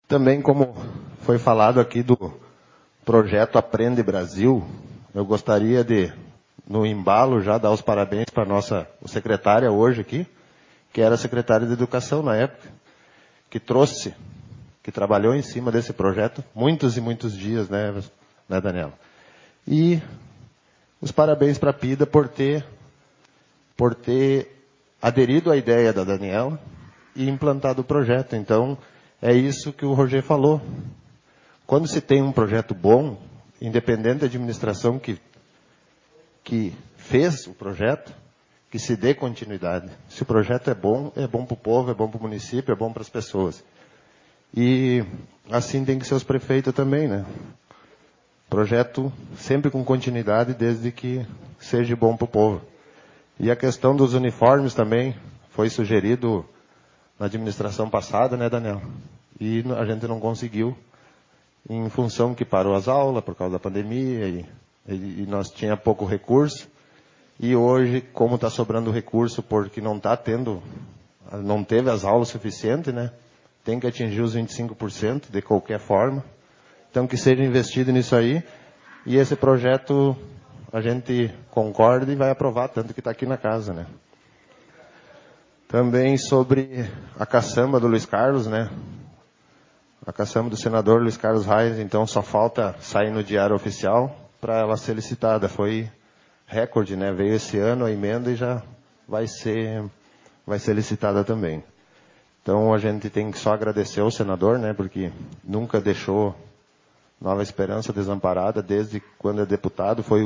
Também, como foi falado aqui do projeto Aprende Brasil, eu gostaria de, no embalo, já dar os parabéns para a nossa secretária hoje aqui, que era secretária de Educação na época, que trouxe, que trabalhou em cima desse projeto muitos e muitos dias, né, Daniela? E os parabéns para a PIDA por ter aderido à ideia da Daniela e implantado o projeto. Então, é isso que o Roger falou. Quando se tem um projeto bom, independente da administração que fez o projeto, que se dê continuidade. Se o projeto é bom para o povo, é bom para o município, é bom para as pessoas. E assim tem que ser os prefeitos também, né? Projeto sempre com continuidade, desde que seja bom para o povo. E a questão dos uniformes também foi sugerido na administração passada, né, Daniel? E a gente não conseguiu, em função que parou as aulas por causa da pandemia e nós tinha pouco recurso. E hoje, como está sobrando recurso porque não teve as aulas suficientes, né? Tem que atingir os 25% de qualquer forma. Então, que seja investido nisso aí. E esse projeto a gente concorda e vai aprovar, tanto que está aqui na casa, né? Também sobre a caçamba do Luiz Carlos, né? A caçamba do senador Luiz Carlos Reis, então só falta sair no Diário Oficial para ela ser licitada. Foi recorde, né? Veio esse ano a emenda e já vai ser licitada também. Então a gente tem que só agradecer ao senador, né? Porque nunca deixou Nova Esperança desamparada, desde quando é deputado, foi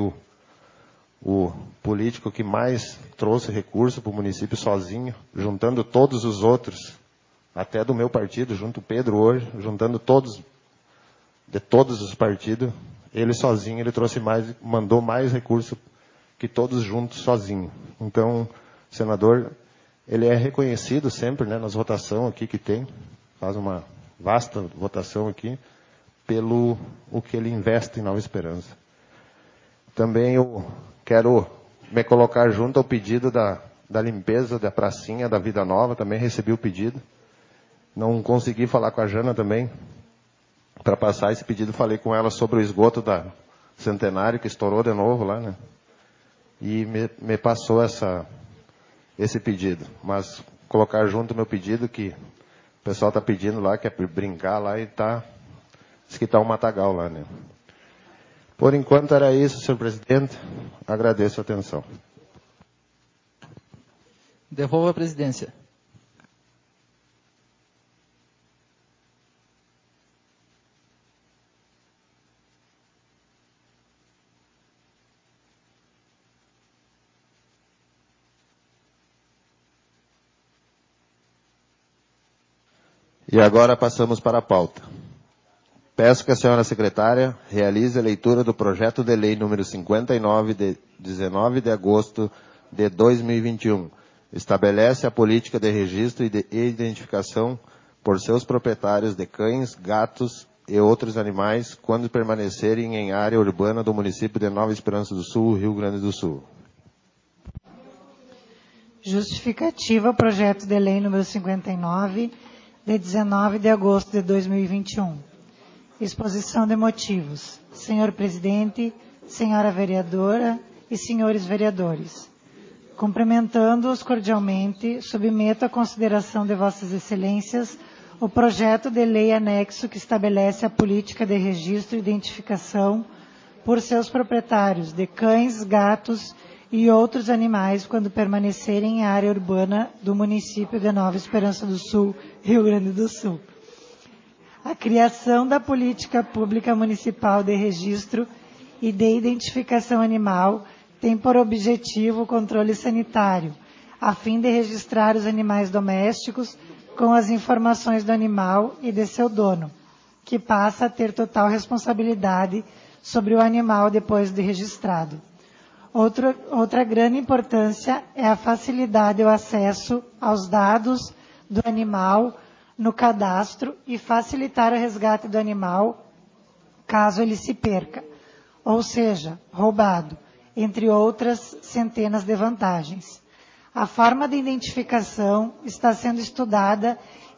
o político que mais trouxe recurso para o município sozinho, juntando todos os outros, até do meu partido, junto o Pedro hoje, juntando todos, de todos os partidos, ele sozinho, ele trouxe mais, mandou mais recurso que todos juntos sozinho. Então, o senador, ele é reconhecido sempre, né, nas votações aqui que tem, faz uma vasta votação aqui, pelo o que ele investe em Nova Esperança. Também eu quero me colocar junto ao pedido da limpeza da pracinha da Vida Nova, também recebi o pedido. Não consegui falar com a Jana também, para passar esse pedido, falei com ela sobre o esgoto da Centenário, que estourou de novo lá, né? E me passou esse pedido. Mas colocar junto o meu pedido, que o pessoal está pedindo lá, que é brincar lá e diz que está um matagal lá, né? Por enquanto era isso, senhor presidente. Agradeço a atenção. Devolvo a presidência. E agora passamos para a pauta. Peço que a senhora secretária realize a leitura do projeto de lei número 59, de 19 de agosto de 2021. Estabelece a política de registro e de identificação por seus proprietários de cães, gatos e outros animais quando permanecerem em área urbana do município de Nova Esperança do Sul, Rio Grande do Sul. Justificativa, projeto de lei número 59, de 19 de agosto de 2021. Exposição de motivos. Senhor presidente, senhora vereadora e senhores vereadores, cumprimentando-os cordialmente, submeto à consideração de vossas excelências o projeto de lei anexo que estabelece a política de registro e identificação por seus proprietários de cães, gatos e outros animais quando permanecerem em área urbana do município de Nova Esperança do Sul, Rio Grande do Sul. A criação da política pública municipal de registro e de identificação animal tem por objetivo o controle sanitário, a fim de registrar os animais domésticos com as informações do animal e de seu dono, que passa a ter total responsabilidade sobre o animal depois de registrado. Outra grande importância é a facilidade ao acesso aos dados do animal no cadastro e facilitar o resgate do animal caso ele se perca, ou seja, roubado, entre outras centenas de vantagens. A forma de identificação está sendo estudada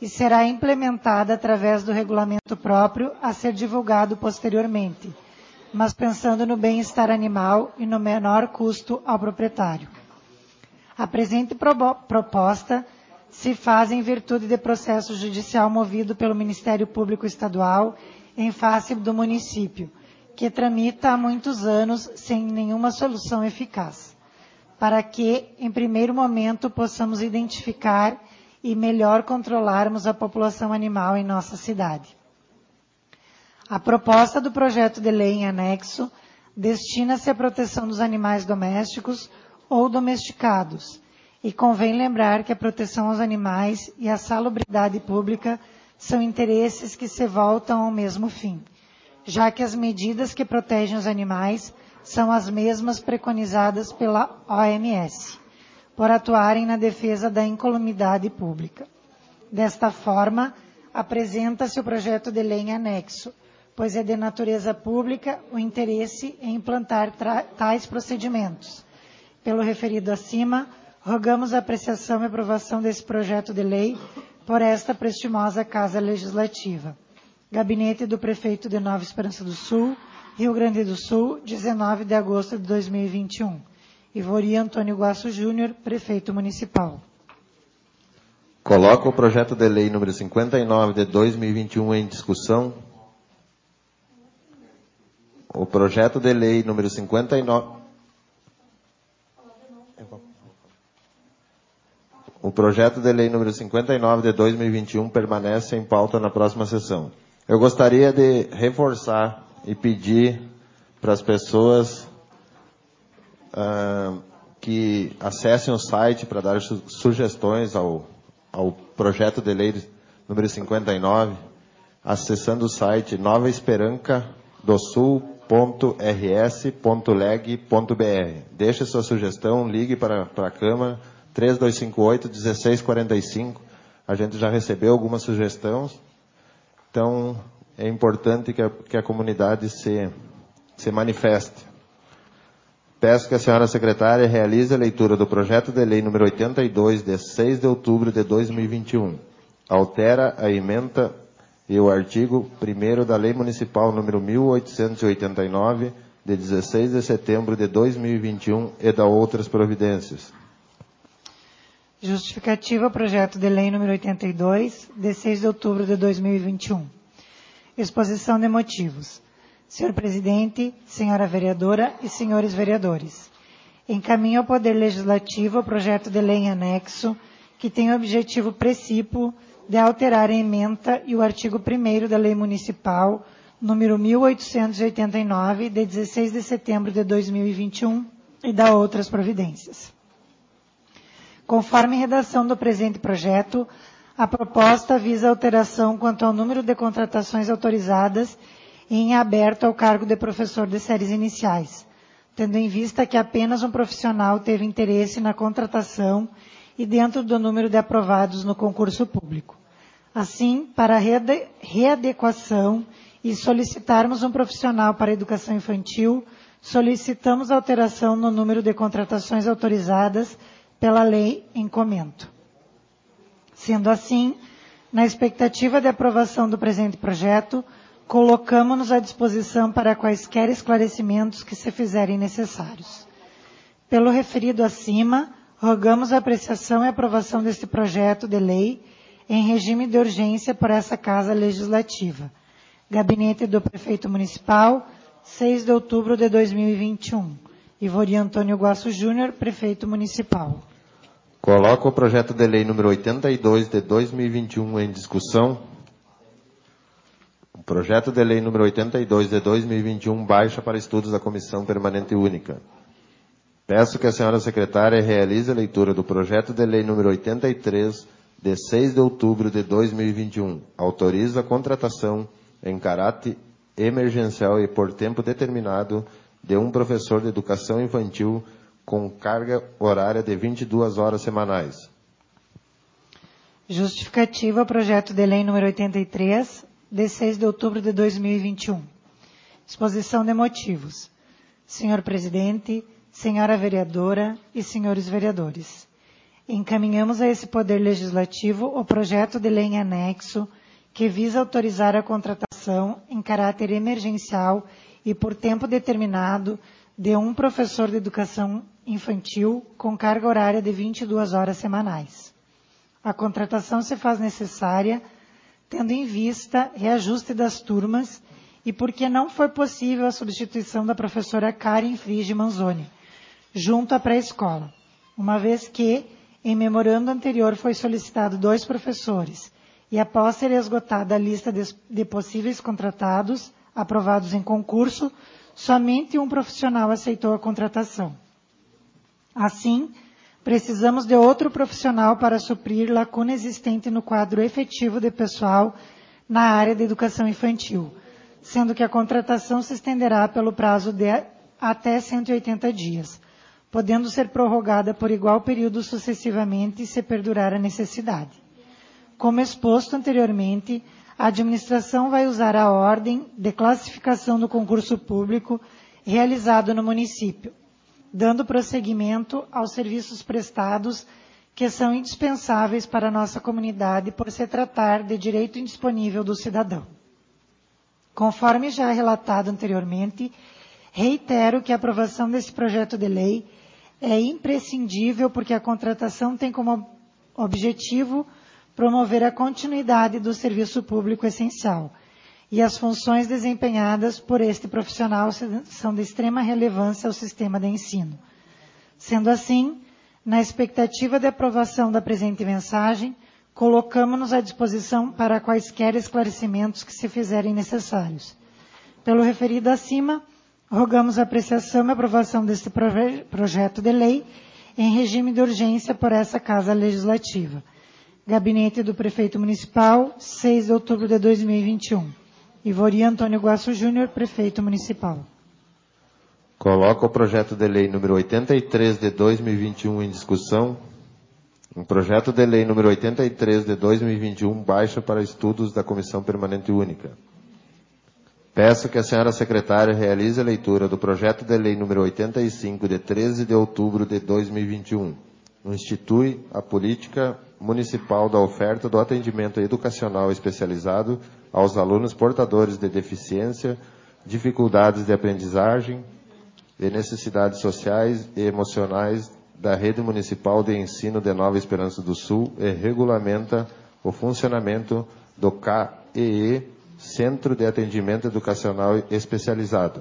e será implementada através do regulamento próprio a ser divulgado posteriormente, mas pensando no bem-estar animal e no menor custo ao proprietário. A presente proposta se faz em virtude de processo judicial movido pelo Ministério Público Estadual em face do município, que tramita há muitos anos sem nenhuma solução eficaz, para que, em primeiro momento, possamos identificar e melhor controlarmos a população animal em nossa cidade. A proposta do projeto de lei em anexo destina-se à proteção dos animais domésticos ou domesticados, e convém lembrar que a proteção aos animais e a salubridade pública são interesses que se voltam ao mesmo fim, já que as medidas que protegem os animais são as mesmas preconizadas pela OMS, por atuarem na defesa da incolumidade pública. Desta forma, apresenta-se o projeto de lei em anexo, pois é de natureza pública o interesse em implantar tais procedimentos. Pelo referido acima, rogamos a apreciação e aprovação desse projeto de lei por esta prestimosa Casa Legislativa. Gabinete do Prefeito de Nova Esperança do Sul, Rio Grande do Sul, 19 de agosto de 2021. Ivori Antônio Guaço Júnior, Prefeito Municipal. Coloco o projeto de lei número 59 de 2021 em discussão. O projeto de lei número 59... O projeto de lei número 59 de 2021 permanece em pauta na próxima sessão. Eu gostaria de reforçar e pedir para as pessoas que acessem o site para dar sugestões ao projeto de lei número 59, acessando o site novaesperancadosul.rs.leg.br. Deixe sua sugestão, ligue para a Câmara 3258-1645. A gente já recebeu algumas sugestões, então é importante que a comunidade se manifeste. Peço que a senhora secretária realize a leitura do projeto de lei número 82, de 6 de outubro de 2021. Altera a ementa e o artigo 1º da Lei Municipal número 1889, de 16 de setembro de 2021 e da outras providências. Justificativa, projeto de lei número 82, de 6 de outubro de 2021. Exposição de motivos. Senhor Presidente, senhora vereadora e senhores vereadores, encaminho ao Poder Legislativo o projeto de lei em anexo, que tem o objetivo precípuo de alterar a ementa e o artigo 1º da Lei Municipal número 1889, de 16 de setembro de 2021 e da outras providências. Conforme redação do presente projeto, a proposta visa alteração quanto ao número de contratações autorizadas e em aberto ao cargo de professor de séries iniciais, tendo em vista que apenas um profissional teve interesse na contratação e dentro do número de aprovados no concurso público. Assim, para readequação e solicitarmos um profissional para a educação infantil, solicitamos alteração no número de contratações autorizadas pela lei em comento. Sendo assim, na expectativa de aprovação do presente projeto, colocamos-nos à disposição para quaisquer esclarecimentos que se fizerem necessários. Pelo referido acima, rogamos a apreciação e aprovação deste projeto de lei em regime de urgência por essa Casa Legislativa. Gabinete do Prefeito Municipal, 6 de outubro de 2021. Ivori Antônio Guaço Júnior, Prefeito Municipal. Coloco o projeto de lei número 82 de 2021 em discussão. O projeto de lei número 82 de 2021 baixa para estudos da Comissão Permanente Única. Peço que a senhora secretária realize a leitura do projeto de lei número 83 de 6 de outubro de 2021. Autoriza a contratação em caráter emergencial e por tempo determinado de um professor de educação infantil com carga horária de 22 horas semanais. Justificativa, projeto de lei número 83, de 6 de outubro de 2021. Exposição de motivos. Senhor Presidente, senhora vereadora e senhores vereadores, encaminhamos a esse Poder Legislativo o projeto de lei em anexo que visa autorizar a contratação em caráter emergencial e por tempo determinado de um professor de educação infantil com carga horária de 22 horas semanais. A contratação se faz necessária tendo em vista reajuste das turmas e porque não foi possível a substituição da professora Karen Frige Manzoni, junto à pré-escola, uma vez que, em memorando anterior, foi solicitado 2 professores e após ser esgotada a lista de possíveis contratados, aprovados em concurso, somente um profissional aceitou a contratação. Assim, precisamos de outro profissional para suprir lacuna existente no quadro efetivo de pessoal na área de educação infantil, sendo que a contratação se estenderá pelo prazo de até 180 dias, podendo ser prorrogada por igual período sucessivamente se perdurar a necessidade. Como exposto anteriormente, a administração vai usar a ordem de classificação do concurso público realizado no município, dando prosseguimento aos serviços prestados que são indispensáveis para a nossa comunidade por se tratar de direito indisponível do cidadão. Conforme já relatado anteriormente, reitero que a aprovação desse projeto de lei é imprescindível porque a contratação tem como objetivo promover a continuidade do serviço público essencial e as funções desempenhadas por este profissional são de extrema relevância ao sistema de ensino. Sendo assim, na expectativa de aprovação da presente mensagem, colocamos-nos à disposição para quaisquer esclarecimentos que se fizerem necessários. Pelo referido acima, rogamos a apreciação e aprovação deste projeto de lei em regime de urgência por essa Casa Legislativa. Gabinete do Prefeito Municipal, 6 de outubro de 2021. Ivori Antônio Guaço Júnior, Prefeito Municipal. Coloca o projeto de lei número 83 de 2021 em discussão. O projeto de lei número 83 de 2021 baixa para estudos da Comissão Permanente Única. Peço que a senhora secretária realize a leitura do projeto de lei número 85 de 13 de outubro de 2021. Institui a política municipal da oferta do atendimento educacional especializado aos alunos portadores de deficiência, dificuldades de aprendizagem e necessidades sociais e emocionais da Rede Municipal de Ensino de Nova Esperança do Sul e regulamenta o funcionamento do CAEE, Centro de Atendimento Educacional Especializado.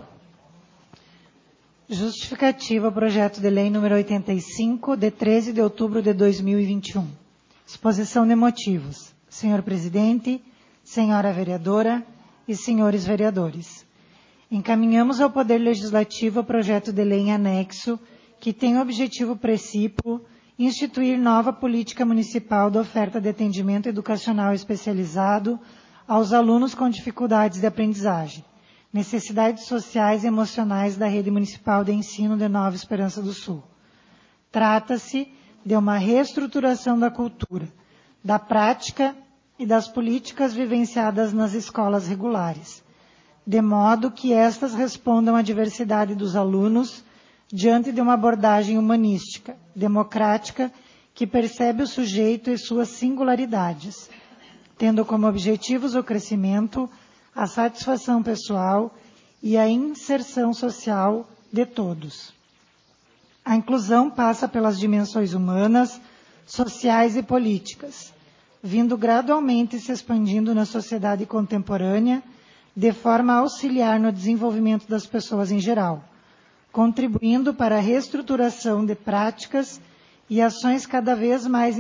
Justificativa ao projeto de lei número 85, de 13 de outubro de 2021. Exposição de motivos. Senhor Presidente, senhora vereadora e senhores vereadores. Encaminhamos ao Poder Legislativo o projeto de lei em anexo que tem o objetivo principal instituir nova política municipal de oferta de atendimento educacional especializado aos alunos com dificuldades de aprendizagem, necessidades sociais e emocionais da Rede Municipal de Ensino de Nova Esperança do Sul. Trata-se de uma reestruturação da cultura, da prática e das políticas vivenciadas nas escolas regulares, de modo que estas respondam à diversidade dos alunos diante de uma abordagem humanística, democrática, que percebe o sujeito e suas singularidades, tendo como objetivos o crescimento, a satisfação pessoal e a inserção social de todos. A inclusão passa pelas dimensões humanas, sociais e políticas, vindo gradualmente se expandindo na sociedade contemporânea, de forma a auxiliar no desenvolvimento das pessoas em geral, contribuindo para a reestruturação de práticas e ações cada vez mais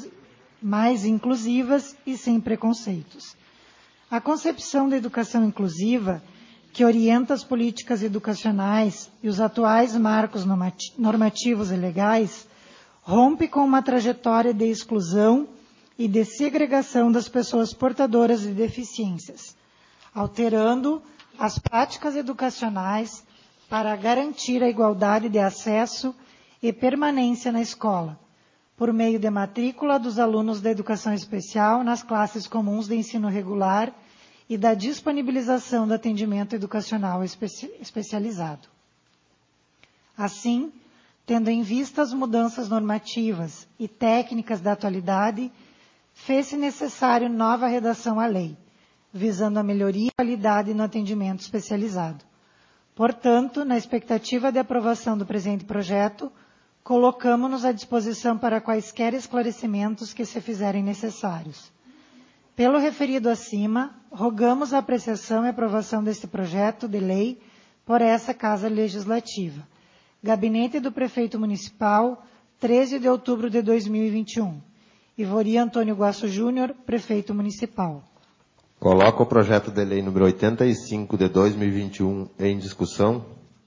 inclusivas e sem preconceitos. A concepção da educação inclusiva, que orienta as políticas educacionais e os atuais marcos normativos e legais, rompe com uma trajetória de exclusão e de segregação das pessoas portadoras de deficiências, alterando as práticas educacionais para garantir a igualdade de acesso e permanência na escola, por meio de matrícula dos alunos da educação especial nas classes comuns de ensino regular e da disponibilização do atendimento educacional especializado. Assim, tendo em vista as mudanças normativas e técnicas da atualidade, fez-se necessário nova redação à lei, visando a melhoria e qualidade no atendimento especializado. Portanto, na expectativa de aprovação do presente projeto, colocamos-nos à disposição para quaisquer esclarecimentos que se fizerem necessários. Pelo referido acima, rogamos a apreciação e aprovação deste projeto de lei por essa Casa Legislativa. Gabinete do Prefeito Municipal, 13 de outubro de 2021. Ivori Antônio Guasso Júnior, Prefeito Municipal. Coloco o projeto de lei número 85 de 2021 em discussão.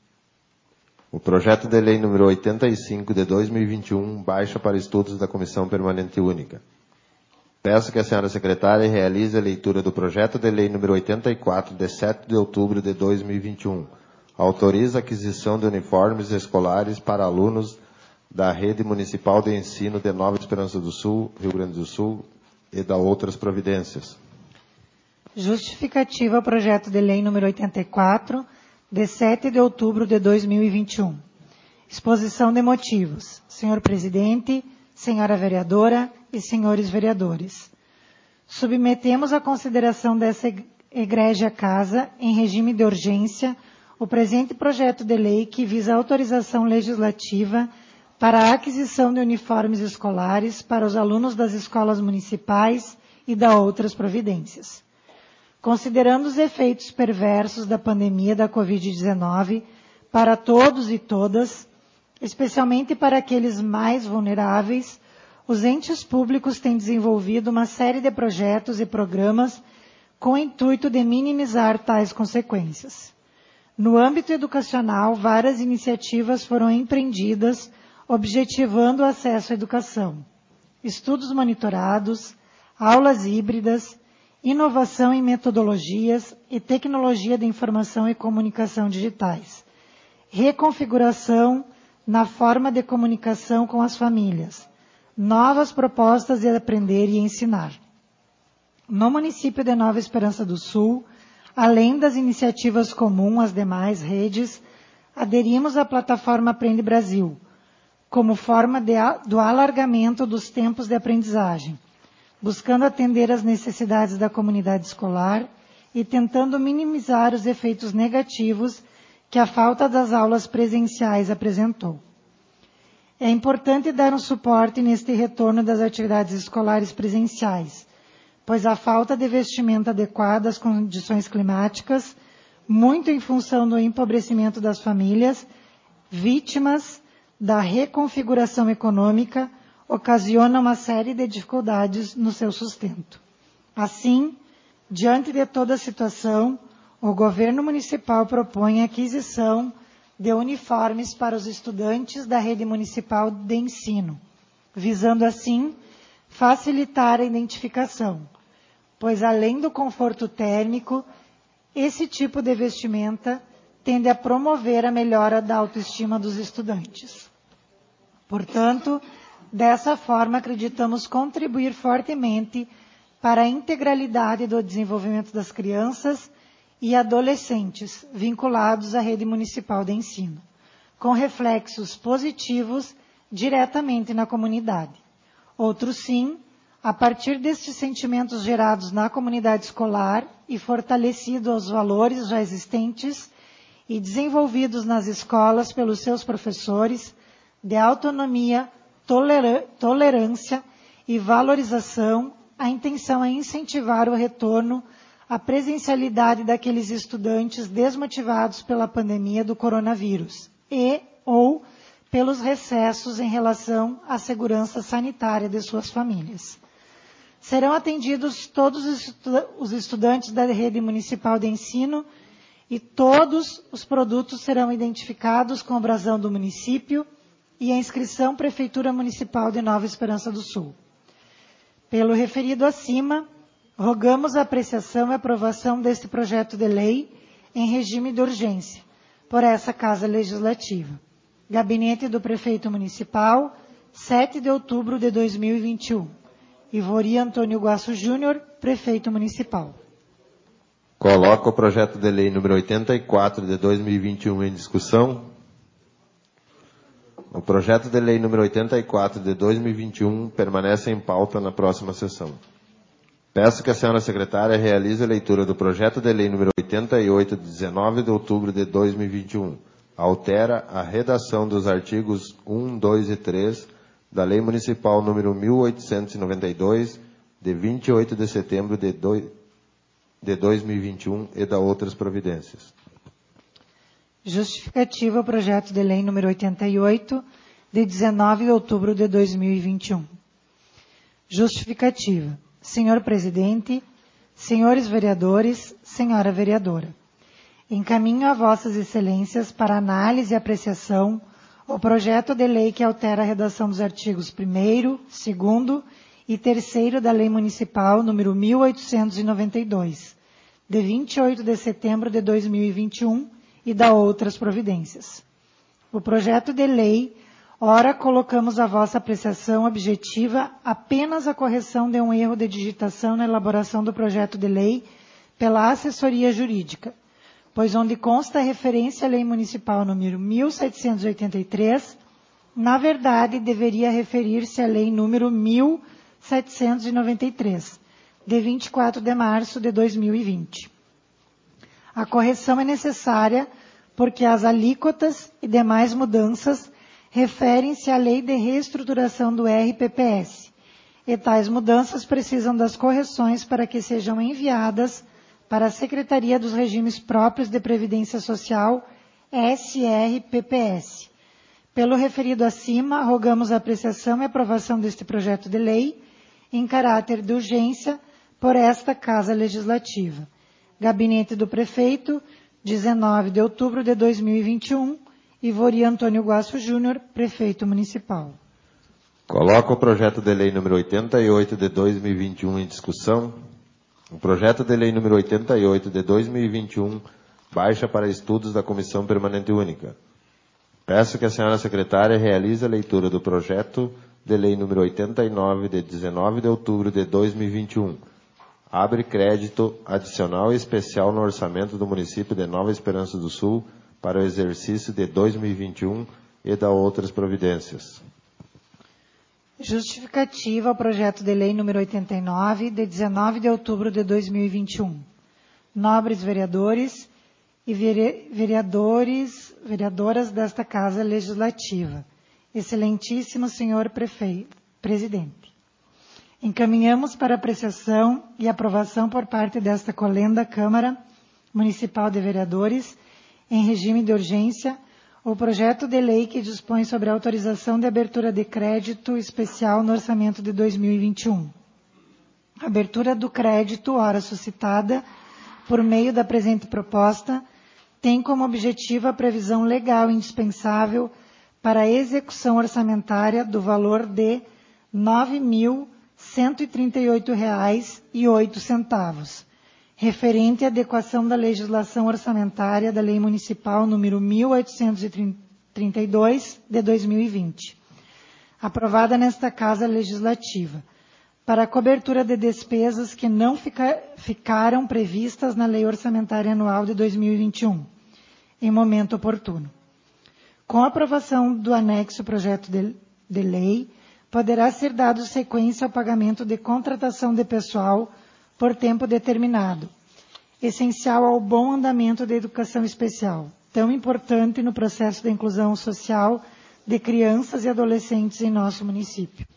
O projeto de lei número 85 de 2021 baixa para estudos da Comissão Permanente Única. Peço que a senhora secretária realize a leitura do projeto de lei número 84 de 7 de outubro de 2021. Autoriza a aquisição de uniformes escolares para alunos da Rede Municipal de Ensino de Nova Esperança do Sul, Rio Grande do Sul, e da outras providências. Justificativa ao projeto de lei número 84, de 7 de outubro de 2021. Exposição de motivos. Senhor Presidente, senhora vereadora e senhores vereadores. Submetemos à consideração dessa egrégia Casa, em regime de urgência, o presente projeto de lei que visa a autorização legislativa para a aquisição de uniformes escolares para os alunos das escolas municipais e da outras providências. Considerando os efeitos perversos da pandemia da Covid-19 para todos e todas, especialmente para aqueles mais vulneráveis, os entes públicos têm desenvolvido uma série de projetos e programas com o intuito de minimizar tais consequências. No âmbito educacional, várias iniciativas foram empreendidas, objetivando o acesso à educação. Estudos monitorados, aulas híbridas, inovação em metodologias e tecnologia de informação e comunicação digitais, reconfiguração na forma de comunicação com as famílias, novas propostas de aprender e ensinar. No município de Nova Esperança do Sul, além das iniciativas comuns às demais redes, aderimos à plataforma Aprende Brasil, como forma do alargamento dos tempos de aprendizagem, buscando atender às necessidades da comunidade escolar e tentando minimizar os efeitos negativos que a falta das aulas presenciais apresentou. É importante dar um suporte neste retorno das atividades escolares presenciais, pois a falta de vestimenta adequada às condições climáticas, muito em função do empobrecimento das famílias, vítimas da reconfiguração econômica, ocasiona uma série de dificuldades no seu sustento. Assim, diante de toda a situação, o governo municipal propõe a aquisição de uniformes para os estudantes da rede municipal de ensino, visando assim facilitar a identificação, pois além do conforto térmico, esse tipo de vestimenta tende a promover a melhora da autoestima dos estudantes. Portanto, dessa forma, acreditamos contribuir fortemente para a integralidade do desenvolvimento das crianças e adolescentes vinculados à rede municipal de ensino, com reflexos positivos diretamente na comunidade. Outros sim, a partir destes sentimentos gerados na comunidade escolar e fortalecidos aos valores já existentes e desenvolvidos nas escolas pelos seus professores, de autonomia, tolerância e valorização, a intenção é incentivar o retorno à presencialidade daqueles estudantes desmotivados pela pandemia do coronavírus e ou pelos recessos em relação à segurança sanitária de suas famílias. Serão atendidos todos os estudantes da rede municipal de ensino e todos os produtos serão identificados com o brasão do município e a inscrição Prefeitura Municipal de Nova Esperança do Sul. Pelo referido acima, rogamos a apreciação e aprovação deste projeto de lei em regime de urgência, por essa Casa Legislativa. Gabinete do Prefeito Municipal, 7 de outubro de 2021. Ivori Antônio Guasso Júnior, Prefeito Municipal. Coloco o projeto de lei número 84 de 2021 em discussão. O projeto de lei número 84 de 2021 permanece em pauta na próxima sessão. Peço que a senhora secretária realize a leitura do projeto de lei número 88, de 19 de outubro de 2021. Altera a redação dos artigos 1, 2 e 3 da Lei Municipal número 1892, de 28 de setembro de 2021 e da outras providências. Justificativa ao projeto de lei número 88, de 19 de outubro de 2021. Justificativa. Senhor Presidente, senhores vereadores, senhora vereadora, encaminho a vossas excelências para análise e apreciação o projeto de lei que altera a redação dos artigos 1º, 2º e 3º da Lei Municipal número 1892, de 28 de setembro de 2021 e da outras providências. O projeto de lei, ora colocamos a vossa apreciação objetiva apenas a correção de um erro de digitação na elaboração do projeto de lei pela assessoria jurídica, pois onde consta a referência à Lei Municipal número 1783, na verdade deveria referir-se à Lei número 1793, de 24 de março de 2020. A correção é necessária porque as alíquotas e demais mudanças referem-se à Lei de Reestruturação do RPPS, e tais mudanças precisam das correções para que sejam enviadas para a Secretaria dos Regimes Próprios de Previdência Social, SRPPS. Pelo referido acima, rogamos a apreciação e aprovação deste projeto de lei, em caráter de urgência, por esta Casa Legislativa. Gabinete do Prefeito, 19 de outubro de 2021, Ivori Antônio Guasso Júnior, Prefeito Municipal. Coloco o projeto de lei número 88 de 2021 em discussão. O projeto de lei número 88 de 2021 baixa para estudos da Comissão Permanente Única. Peço que a senhora secretária realize a leitura do projeto de lei número 89 de 19 de outubro de 2021. Abre crédito adicional e especial no orçamento do município de Nova Esperança do Sul para o exercício de 2021 e da outras providências. Justificativa ao projeto de lei número 89, de 19 de outubro de 2021. Nobres vereadores e vereadoras desta Casa Legislativa. Excelentíssimo senhor presidente. Encaminhamos para apreciação e aprovação por parte desta colenda Câmara Municipal de Vereadores, em regime de urgência, o projeto de lei que dispõe sobre a autorização de abertura de crédito especial no orçamento de 2021. A abertura do crédito, ora suscitada, por meio da presente proposta, tem como objetivo a previsão legal indispensável para a execução orçamentária do valor de R$ 9.138,08, referente à adequação da legislação orçamentária da Lei Municipal número 1832, de 2020, aprovada nesta Casa Legislativa, para a cobertura de despesas que não ficaram previstas na Lei Orçamentária Anual de 2021, em momento oportuno. Com a aprovação do anexo projeto de lei, poderá ser dado sequência ao pagamento de contratação de pessoal por tempo determinado, essencial ao bom andamento da educação especial, tão importante no processo de inclusão social de crianças e adolescentes em nosso município.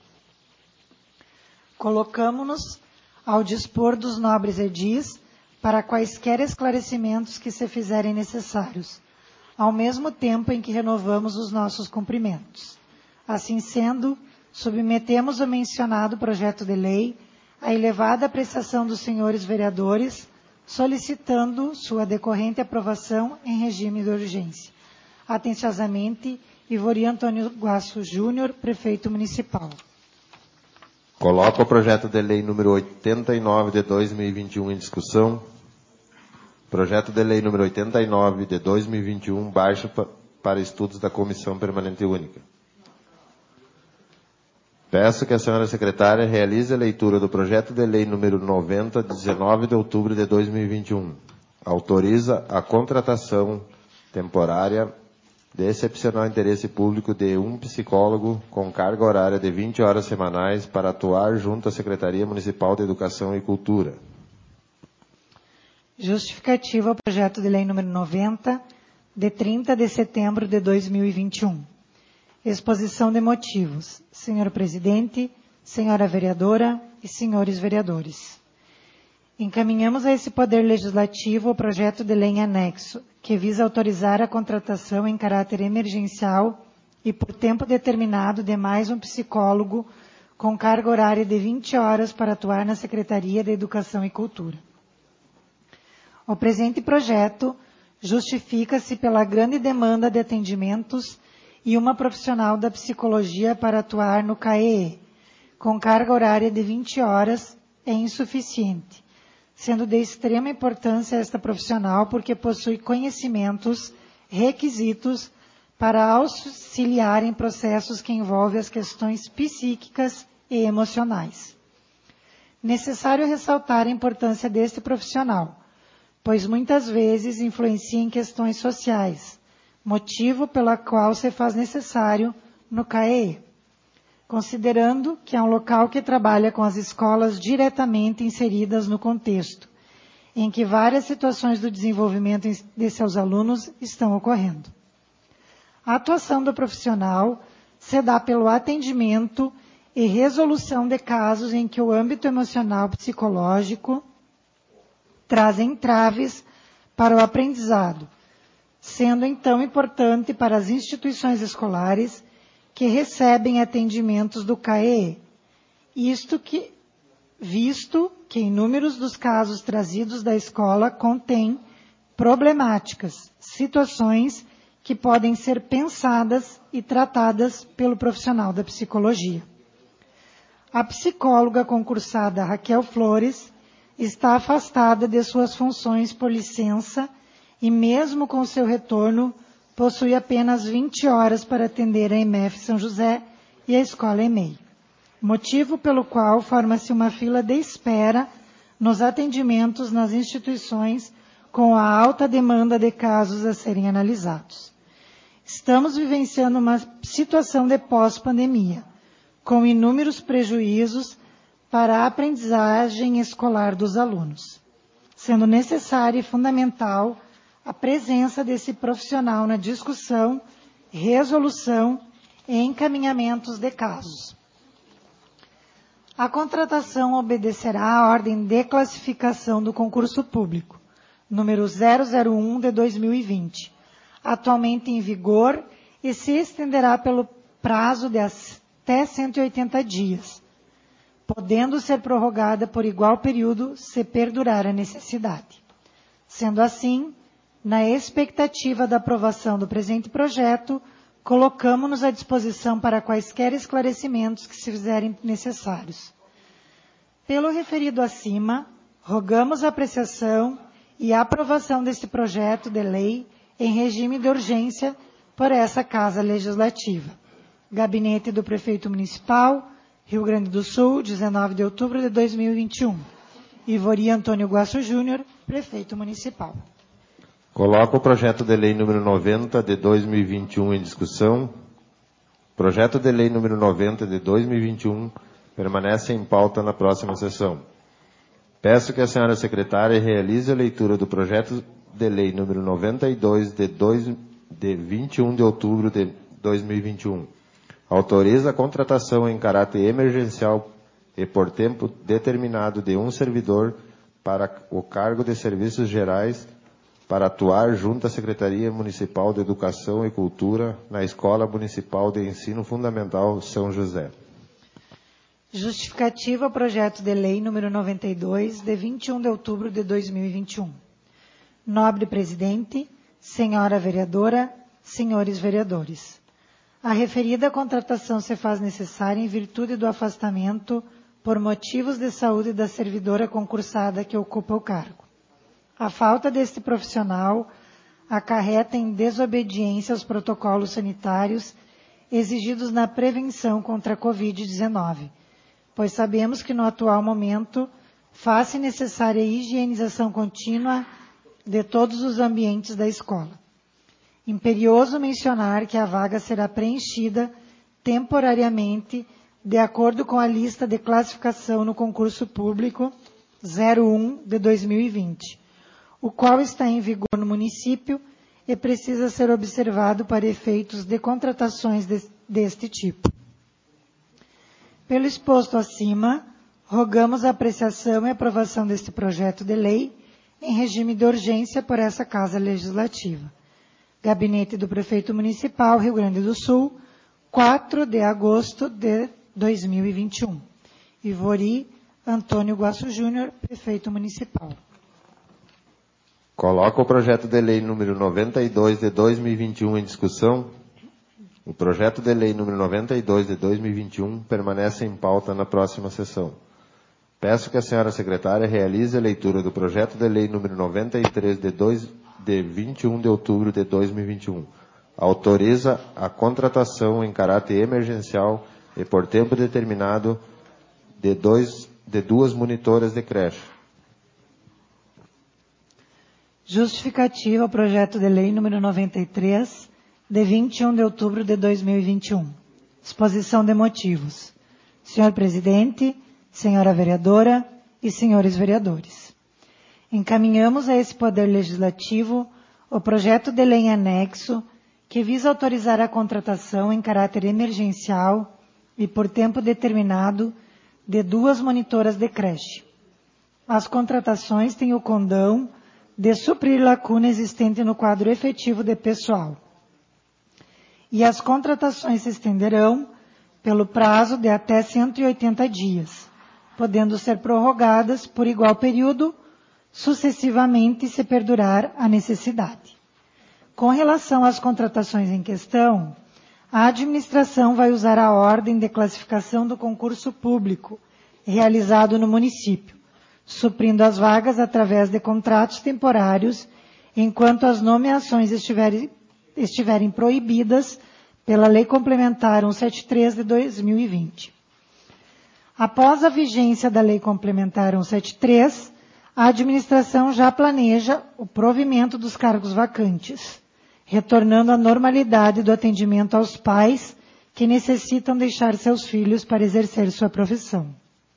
Colocamo-nos ao dispor dos nobres edis para quaisquer esclarecimentos que se fizerem necessários, ao mesmo tempo em que renovamos os nossos cumprimentos. Assim sendo, submetemos o mencionado projeto de lei à elevada apreciação dos senhores vereadores, solicitando sua decorrente aprovação em regime de urgência. Atenciosamente, Ivori Antônio Guasso Júnior, Prefeito Municipal. Coloco o projeto de lei número 89 de 2021 em discussão. Projeto de lei número 89 de 2021 baixa para estudos da Comissão Permanente Única. Peço que a senhora secretária realize a leitura do projeto de lei número 90, de 19 de outubro de 2021. Autoriza a contratação temporária de excepcional interesse público de um psicólogo com carga horária de 20 horas semanais para atuar junto à Secretaria Municipal de Educação e Cultura. Justificativa ao projeto de lei número 90, de 30 de setembro de 2021. Exposição de motivos. Senhor presidente, senhora vereadora e senhores vereadores. Encaminhamos a esse Poder Legislativo o projeto de lei em anexo, que visa autorizar a contratação em caráter emergencial e por tempo determinado de mais um psicólogo com carga horária de 20 horas para atuar na Secretaria de Educação e Cultura. O presente projeto justifica-se pela grande demanda de atendimentos e uma profissional da psicologia para atuar no CAEE, com carga horária de 20 horas, é insuficiente, sendo de extrema importância esta profissional porque possui conhecimentos, requisitos para auxiliar em processos que envolvem as questões psíquicas e emocionais. Necessário ressaltar a importância deste profissional, pois muitas vezes influencia em questões sociais, motivo pela qual se faz necessário no CAEE, considerando que é um local que trabalha com as escolas diretamente inseridas no contexto, em que várias situações do desenvolvimento de seus alunos estão ocorrendo. A atuação do profissional se dá pelo atendimento e resolução de casos em que o âmbito emocional psicológico traz entraves para o aprendizado, sendo então importante para as instituições escolares que recebem atendimentos do CAEE, visto que inúmeros dos casos trazidos da escola contêm problemáticas, situações que podem ser pensadas e tratadas pelo profissional da psicologia. A psicóloga concursada Raquel Flores está afastada de suas funções por licença e, mesmo com seu retorno, possui apenas 20 horas para atender a EMEF São José e a Escola EMEI, motivo pelo qual forma-se uma fila de espera nos atendimentos nas instituições com a alta demanda de casos a serem analisados. Estamos vivenciando uma situação de pós-pandemia, com inúmeros prejuízos para a aprendizagem escolar dos alunos, sendo necessária e fundamental a presença desse profissional na discussão, resolução e encaminhamentos de casos. A contratação obedecerá à ordem de classificação do concurso público, número 001 de 2020, atualmente em vigor e se estenderá pelo prazo de até 180 dias, podendo ser prorrogada por igual período se perdurar a necessidade. Sendo assim, na expectativa da aprovação do presente projeto, colocamos-nos à disposição para quaisquer esclarecimentos que se fizerem necessários. Pelo referido acima, rogamos a apreciação e a aprovação deste projeto de lei em regime de urgência por essa Casa Legislativa. Gabinete do Prefeito Municipal, Rio Grande do Sul, 19 de outubro de 2021. Ivori Antônio Guaço Júnior, Prefeito Municipal. Coloco o projeto de lei número 90 de 2021 em discussão. Projeto de lei número 90 de 2021 permanece em pauta na próxima sessão. Peço que a senhora secretária realize a leitura do projeto de lei número 92 de 21 de outubro de 2021. Autoriza a contratação em caráter emergencial e por tempo determinado de um servidor para o cargo de serviços gerais para atuar junto à Secretaria Municipal de Educação e Cultura na Escola Municipal de Ensino Fundamental São José. Justificativa ao projeto de lei número 92, de 21 de outubro de 2021. Nobre presidente, senhora vereadora, senhores vereadores. A referida contratação se faz necessária em virtude do afastamento por motivos de saúde da servidora concursada que ocupa o cargo. A falta deste profissional acarreta em desobediência aos protocolos sanitários exigidos na prevenção contra a Covid-19, pois sabemos que no atual momento faz-se necessária a higienização contínua de todos os ambientes da escola. Imperioso mencionar que a vaga será preenchida temporariamente de acordo com a lista de classificação no concurso público 01 de 2020, o qual está em vigor no município e precisa ser observado para efeitos de contratações deste tipo. Pelo exposto acima, rogamos a apreciação e aprovação deste projeto de lei em regime de urgência por essa Casa Legislativa. Gabinete do Prefeito Municipal, Rio Grande do Sul, 4 de agosto de 2021. Ivori Antônio Guaço Júnior, Prefeito Municipal. Coloca o projeto de lei número 92 de 2021 em discussão. O projeto de lei número 92 de 2021 permanece em pauta na próxima sessão. Peço que a senhora secretária realize a leitura do projeto de lei número 93 de 21 de outubro de 2021. Autoriza a contratação em caráter emergencial e por tempo determinado de duas monitoras de creche. Justificativa ao projeto de lei número 93, de 21 de outubro de 2021. Exposição de motivos. Senhor Presidente, senhora vereadora e senhores vereadores. Encaminhamos a esse Poder Legislativo o projeto de lei em anexo que visa autorizar a contratação em caráter emergencial e por tempo determinado de duas monitoras de creche. As contratações têm o condão de suprir lacuna existente no quadro efetivo de pessoal. E as contratações se estenderão pelo prazo de até 180 dias, podendo ser prorrogadas por igual período, sucessivamente se perdurar a necessidade. Com relação às contratações em questão, a administração vai usar a ordem de classificação do concurso público realizado no município, suprindo as vagas através de contratos temporários, enquanto as nomeações estiverem proibidas pela Lei Complementar 173 de 2020. Após a vigência da Lei Complementar 173, a administração já planeja o provimento dos cargos vacantes, retornando à normalidade do atendimento aos pais que necessitam deixar seus filhos para exercer sua profissão.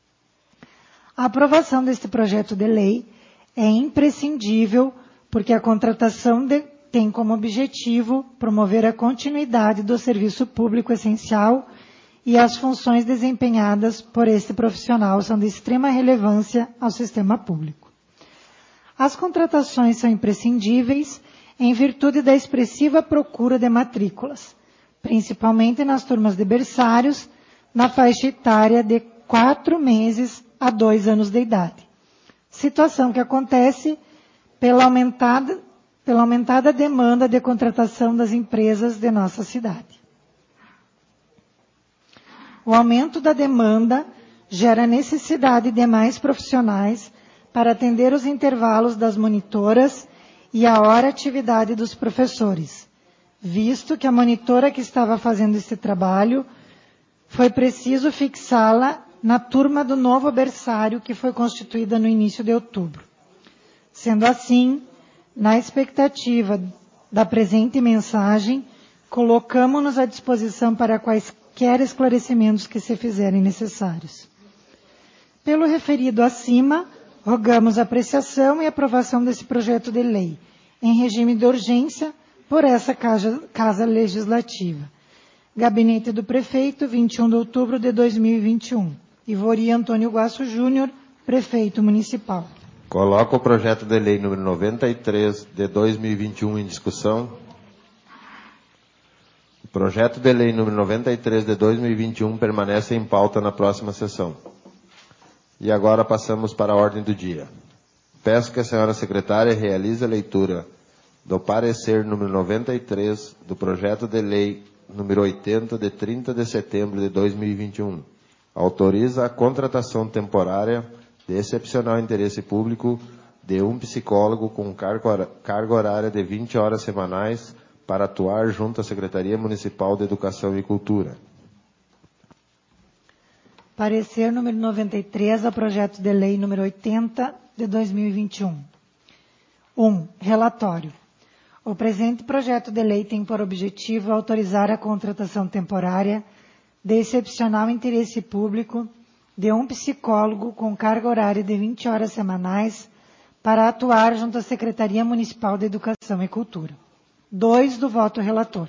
A aprovação deste projeto de lei é imprescindível porque a contratação tem como objetivo promover a continuidade do serviço público essencial e as funções desempenhadas por este profissional são de extrema relevância ao sistema público. As contratações são imprescindíveis em virtude da expressiva procura de matrículas, principalmente nas turmas de berçários, na faixa etária de 4 meses a 2 anos de idade. Situação que acontece pela aumentada demanda de contratação das empresas de nossa cidade. O aumento da demanda gera necessidade de mais profissionais para atender os intervalos das monitoras e a hora-atividade dos professores, visto que a monitora que estava fazendo esse trabalho foi preciso fixá-la na turma do novo berçário que foi constituída no início de outubro. Sendo assim, na expectativa da presente mensagem, colocamos-nos à disposição para quaisquer esclarecimentos que se fizerem necessários. Pelo referido acima, rogamos a apreciação e aprovação desse projeto de lei, em regime de urgência, por essa Casa Legislativa. Gabinete do Prefeito, 21 de outubro de 2021. Ivori Antônio Guaço Júnior, Prefeito Municipal. Coloco o projeto de lei número 93 de 2021 em discussão. O projeto de lei número 93 de 2021 permanece em pauta na próxima sessão. E agora passamos para a ordem do dia. Peço que a senhora secretária realize a leitura do parecer número 93 do projeto de lei número 80 de 30 de setembro de 2021. Autoriza a contratação temporária de excepcional interesse público de um psicólogo com carga horária de 20 horas semanais para atuar junto à Secretaria Municipal de Educação e Cultura. Parecer número 93 ao projeto de lei número 80 de 2021. 1. Relatório. O presente projeto de lei tem por objetivo autorizar a contratação temporária de excepcional interesse público de um psicólogo com carga horária de 20 horas semanais para atuar junto à Secretaria Municipal de Educação e Cultura. 2 do voto relator.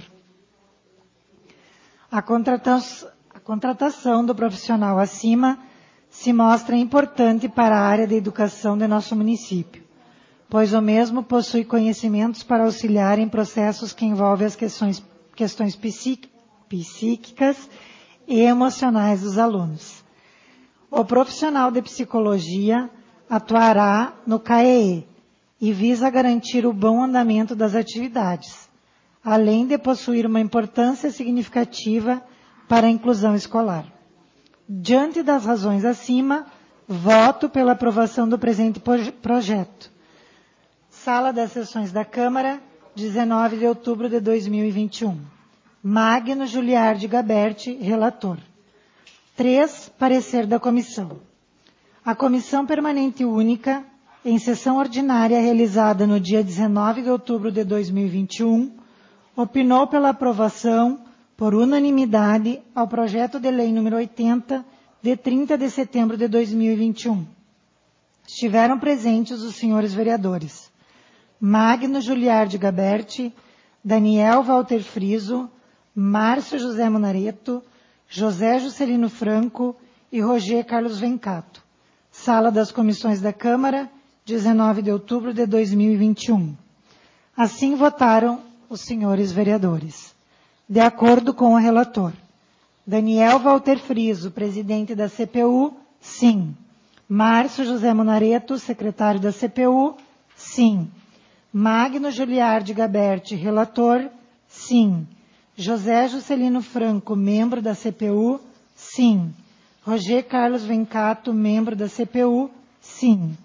A contratação do profissional acima se mostra importante para a área da educação de nosso município, pois o mesmo possui conhecimentos para auxiliar em processos que envolvem as questões psíquicas e emocionais dos alunos. O profissional de psicologia atuará no CAEE e visa garantir o bom andamento das atividades, além de possuir uma importância significativa para a inclusão escolar. Diante das razões acima, voto pela aprovação do presente projeto. Sala das Sessões da Câmara, 19 de outubro de 2021. Magno Juliardi Gaberti, relator. 3. Parecer da comissão. A Comissão Permanente Única, em sessão ordinária realizada no dia 19 de outubro de 2021, opinou pela aprovação, por unanimidade, ao projeto de lei número 80, de 30 de setembro de 2021. Estiveram presentes os senhores vereadores Magno Juliardi Gaberti, Daniel Walter Friso, Márcio José Munareto, José Juscelino Franco e Roger Carlos Vencato. Sala das Comissões da Câmara, 19 de outubro de 2021. Assim votaram os senhores vereadores. De acordo com o relator. Daniel Walter Friso, presidente da CPU, sim. Márcio José Munareto, secretário da CPU, sim. Magno Juliardi Gaberti, relator, sim. José Juscelino Franco, membro da CPU, sim. Roger Carlos Vencato, membro da CPU, sim.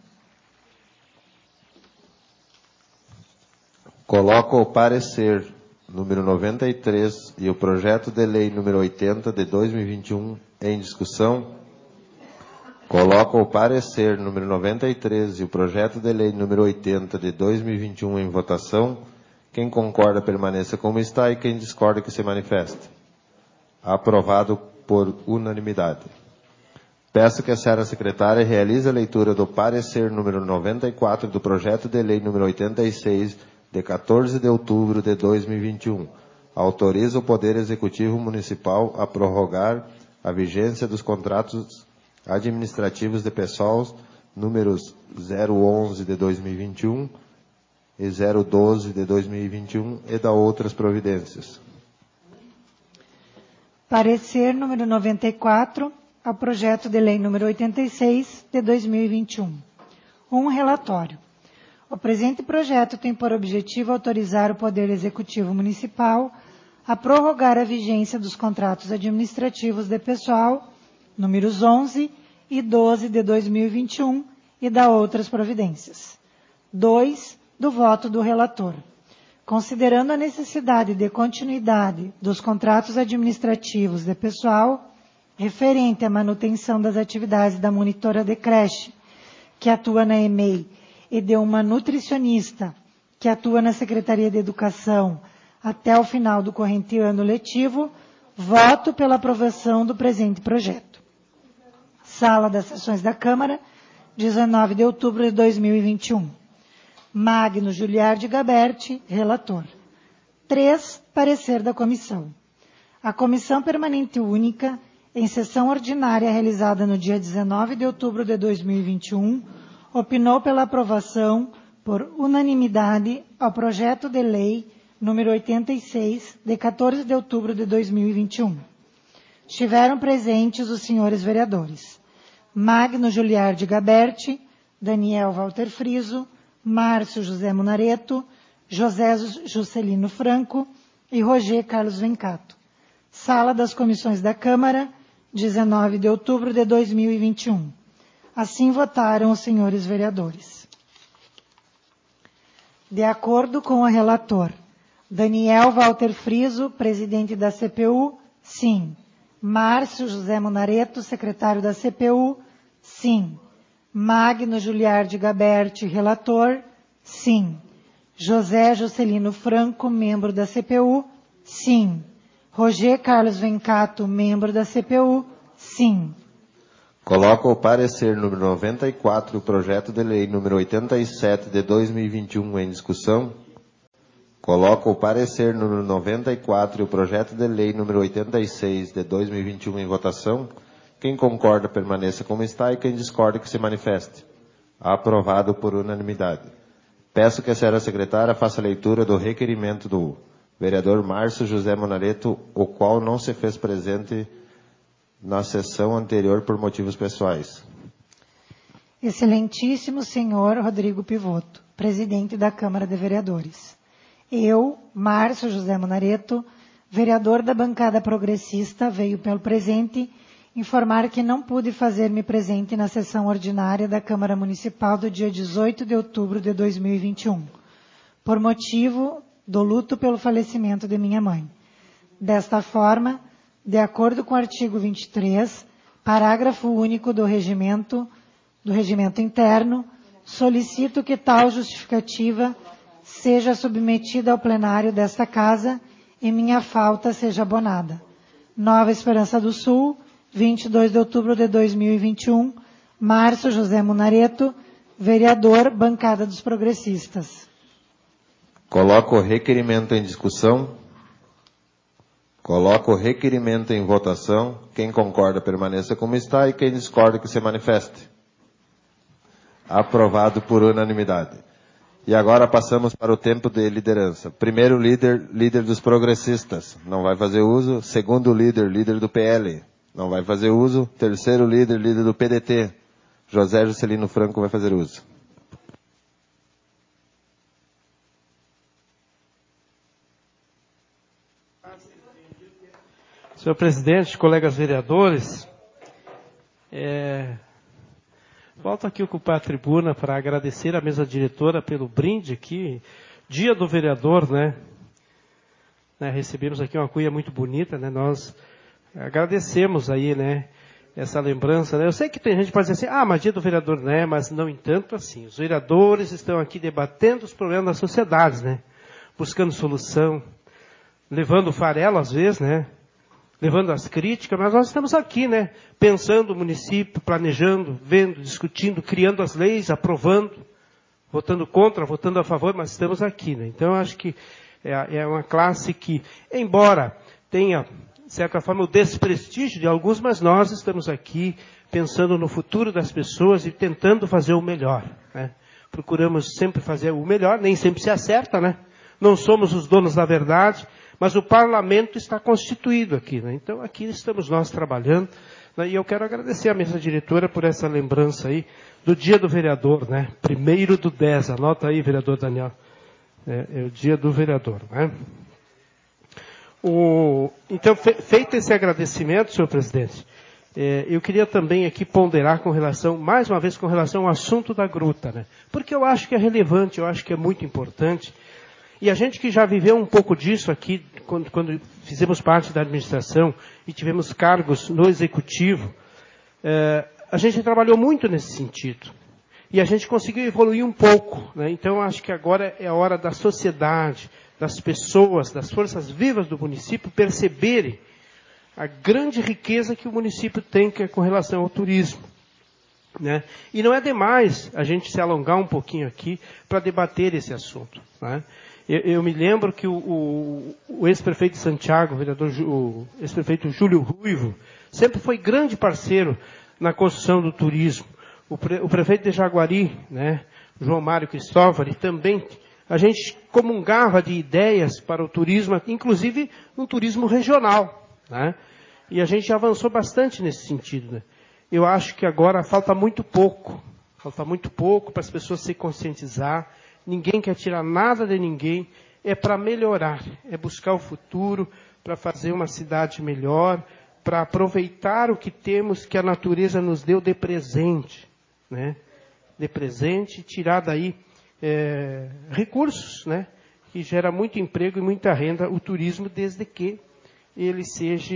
Coloco o parecer número 93 e o projeto de lei número 80 de 2021 em discussão. Coloco o parecer número 93 e o projeto de lei número 80 de 2021 em votação. Quem concorda permaneça como está e quem discorda que se manifeste. Aprovado por unanimidade. Peço que a senhora secretária realize a leitura do parecer número 94 do projeto de lei número 86 de 14 de outubro de 2021. Autoriza o Poder Executivo Municipal a prorrogar a vigência dos contratos administrativos de pessoal números 011 de 2021 e 012 de 2021 e da outras providências. Parecer número 94 ao projeto de lei número 86 de 2021. Relatório. O presente projeto tem por objetivo autorizar o Poder Executivo Municipal a prorrogar a vigência dos contratos administrativos de pessoal, números 11 e 12 de 2021 e da outras providências. 2. Do voto do relator. Considerando a necessidade de continuidade dos contratos administrativos de pessoal referente à manutenção das atividades da monitora de creche, que atua na EMEI, e de uma nutricionista, que atua na Secretaria de Educação, até o final do corrente ano letivo, voto pela aprovação do presente projeto. Sala das Sessões da Câmara, 19 de outubro de 2021. Magno Juliardi Gaberti, relator. 3. Parecer da comissão. A Comissão Permanente Única, em sessão ordinária realizada no dia 19 de outubro de 2021, opinou pela aprovação, por unanimidade, ao projeto de lei número 86, de 14 de outubro de 2021. Estiveram presentes os senhores vereadores Magno Juliardi Gaberti, Daniel Walter Friso, Márcio José Munareto, José Juscelino Franco e Roger Carlos Vencato. Sala das Comissões da Câmara, 19 de outubro de 2021. Assim votaram os senhores vereadores. De acordo com o relator, Daniel Walter Friso, presidente da CPU, sim. Márcio José Munareto, secretário da CPU, sim. Magno Juliardi Gaberti, relator, sim. José Juscelino Franco, membro da CPU? Sim. Roger Carlos Vencato, membro da CPU? Sim. Coloco o parecer número 94, o projeto de lei número 87 de 2021 em discussão. Coloco o parecer número 94 e o projeto de lei número 86 de 2021 em votação. Quem concorda permaneça como está e quem discorda que se manifeste. Aprovado por unanimidade. Peço que a senhora secretária faça a leitura do requerimento do vereador Márcio José Monareto, o qual não se fez presente na sessão anterior por motivos pessoais. Excelentíssimo senhor Rodrigo Pivotto, presidente da Câmara de Vereadores. Eu, Márcio José Monareto, vereador da bancada progressista, veio pelo presente informar que não pude fazer-me presente na sessão ordinária da Câmara Municipal do dia 18 de outubro de 2021, por motivo do luto pelo falecimento de minha mãe. Desta forma, de acordo com o artigo 23, parágrafo único do regimento interno, solicito que tal justificativa seja submetida ao plenário desta Casa e minha falta seja abonada. Nova Esperança do Sul, 22 de outubro de 2021, Márcio José Monareto, vereador, bancada dos progressistas. Coloco o requerimento em discussão. Coloco o requerimento em votação. Quem concorda permaneça como está e quem discorda que se manifeste. Aprovado por unanimidade. E agora passamos para o tempo de liderança. Primeiro líder dos progressistas, não vai fazer uso. Segundo líder do PL, não vai fazer uso. Terceiro líder do PDT, José Juscelino Franco vai fazer uso. Senhor presidente, colegas vereadores, volto aqui a ocupar a tribuna para agradecer à mesa diretora pelo brinde aqui, dia do vereador, né? Recebemos aqui uma cuia muito bonita, né? Nós agradecemos aí, né? Essa lembrança, né? Eu sei que tem gente que pode dizer assim, mas dia do vereador, né? Mas não entanto assim, os vereadores estão aqui debatendo os problemas da sociedade, né? Buscando solução, levando farelo às vezes, né? Levando as críticas, mas nós estamos aqui, né? Pensando o município, planejando, vendo, discutindo, criando as leis, aprovando, votando contra, votando a favor, mas estamos aqui, né? Então, eu acho que é uma classe que, embora tenha, de certa forma, o desprestígio de alguns, mas nós estamos aqui pensando no futuro das pessoas e tentando fazer o melhor, né? Procuramos sempre fazer o melhor, nem sempre se acerta, né? Não somos os donos da verdade, mas o parlamento está constituído aqui, né? Então, aqui estamos nós trabalhando, né? E eu quero agradecer à mesa diretora por essa lembrança aí do dia do vereador, né? 1º/10, anota aí, vereador Daniel. É o dia do vereador, né? Então, feito esse agradecimento, senhor presidente, eu queria também aqui ponderar mais uma vez, com relação ao assunto da gruta, né? Porque eu acho que é relevante, eu acho que é muito importante. E a gente que já viveu um pouco disso aqui, quando fizemos parte da administração e tivemos cargos no executivo, a gente trabalhou muito nesse sentido. E a gente conseguiu evoluir um pouco, né? Então, acho que agora é a hora da sociedade, das pessoas, das forças vivas do município perceberem a grande riqueza que o município tem com relação ao turismo, né? E não é demais a gente se alongar um pouquinho aqui para debater esse assunto, né? Eu me lembro que o ex-prefeito de Santiago, o ex-prefeito Júlio Ruivo, sempre foi grande parceiro na construção do turismo. O prefeito de Jaguari, né, João Mário Cristóvão, também, a gente comungava de ideias para o turismo, inclusive no turismo regional, né? E a gente avançou bastante nesse sentido, né? Eu acho que agora falta muito pouco para as pessoas se conscientizar. Ninguém quer tirar nada de ninguém, é para melhorar, é buscar o futuro, para fazer uma cidade melhor, para aproveitar o que temos, que a natureza nos deu de presente, né? De presente, tirar daí recursos, né? Que gera muito emprego e muita renda, o turismo, desde que ele seja